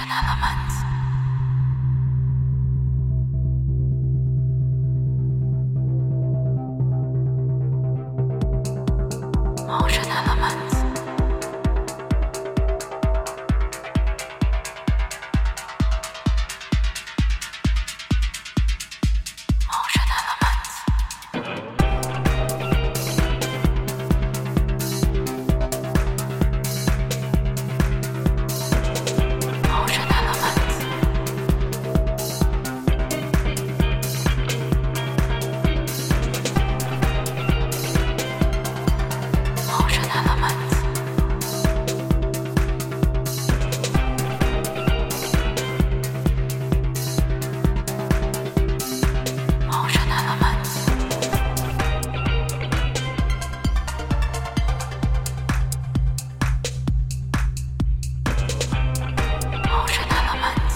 Motion Elements. Motion Elements. Motion Elements. Motion Elements. Motion Elements. Motion Elements. Motion Elements.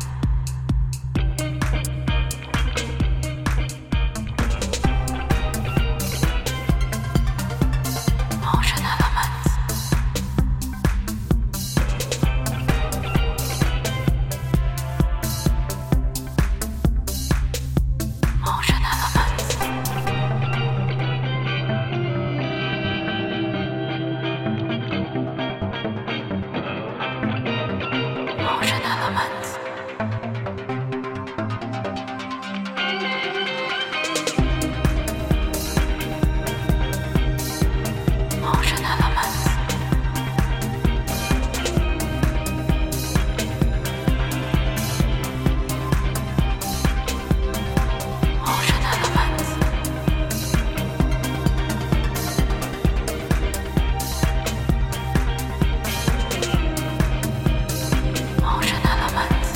Motion Elements. Motion Elements. Motion Elements. Motion Elements. Motion Elements. Motion Elements.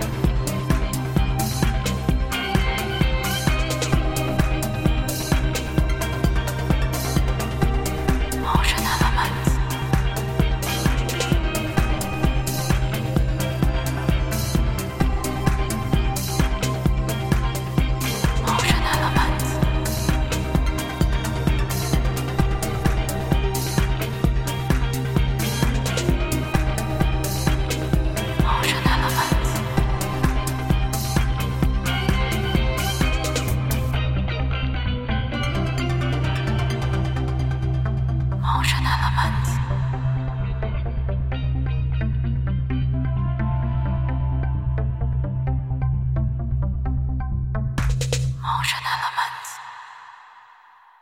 Motion Elements. Motion Elements. Motion Elements. Motion Elements.